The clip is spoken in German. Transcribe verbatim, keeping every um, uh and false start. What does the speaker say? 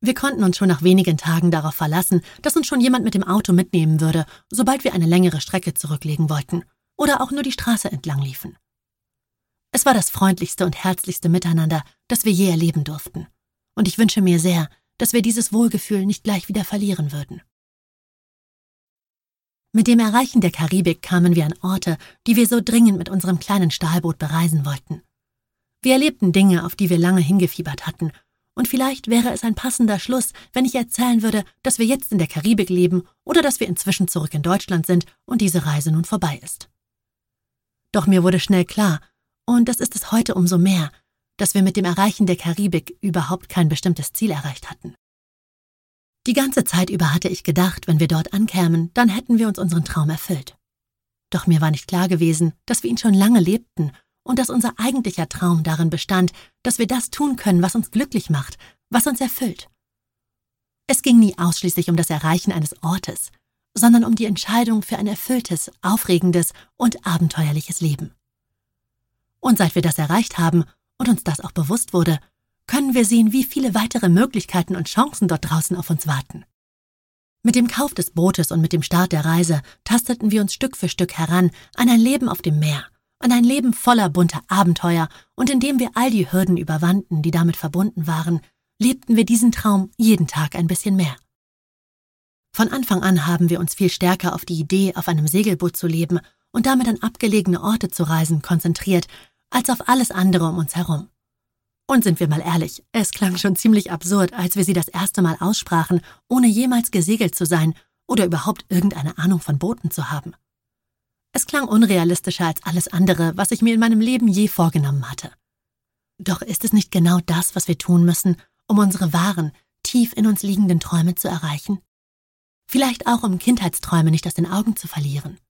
Wir konnten uns schon nach wenigen Tagen darauf verlassen, dass uns schon jemand mit dem Auto mitnehmen würde, sobald wir eine längere Strecke zurücklegen wollten oder auch nur die Straße entlang liefen. Es war das freundlichste und herzlichste Miteinander, das wir je erleben durften. Und ich wünsche mir sehr, dass wir dieses Wohlgefühl nicht gleich wieder verlieren würden. Mit dem Erreichen der Karibik kamen wir an Orte, die wir so dringend mit unserem kleinen Stahlboot bereisen wollten. Wir erlebten Dinge, auf die wir lange hingefiebert hatten, und vielleicht wäre es ein passender Schluss, wenn ich erzählen würde, dass wir jetzt in der Karibik leben oder dass wir inzwischen zurück in Deutschland sind und diese Reise nun vorbei ist. Doch mir wurde schnell klar, und das ist es heute umso mehr, dass wir mit dem Erreichen der Karibik überhaupt kein bestimmtes Ziel erreicht hatten. Die ganze Zeit über hatte ich gedacht, wenn wir dort ankämen, dann hätten wir uns unseren Traum erfüllt. Doch mir war nicht klar gewesen, dass wir ihn schon lange lebten und dass unser eigentlicher Traum darin bestand, dass wir das tun können, was uns glücklich macht, was uns erfüllt. Es ging nie ausschließlich um das Erreichen eines Ortes, sondern um die Entscheidung für ein erfülltes, aufregendes und abenteuerliches Leben. Und seit wir das erreicht haben und uns das auch bewusst wurde, können wir sehen, wie viele weitere Möglichkeiten und Chancen dort draußen auf uns warten. Mit dem Kauf des Bootes und mit dem Start der Reise tasteten wir uns Stück für Stück heran an ein Leben auf dem Meer, an ein Leben voller bunter Abenteuer, und indem wir all die Hürden überwanden, die damit verbunden waren, lebten wir diesen Traum jeden Tag ein bisschen mehr. Von Anfang an haben wir uns viel stärker auf die Idee, auf einem Segelboot zu leben und damit an abgelegene Orte zu reisen, konzentriert, als auf alles andere um uns herum. Und sind wir mal ehrlich, es klang schon ziemlich absurd, als wir sie das erste Mal aussprachen, ohne jemals gesegelt zu sein oder überhaupt irgendeine Ahnung von Booten zu haben. Es klang unrealistischer als alles andere, was ich mir in meinem Leben je vorgenommen hatte. Doch ist es nicht genau das, was wir tun müssen, um unsere wahren, tief in uns liegenden Träume zu erreichen? Vielleicht auch, um Kindheitsträume nicht aus den Augen zu verlieren.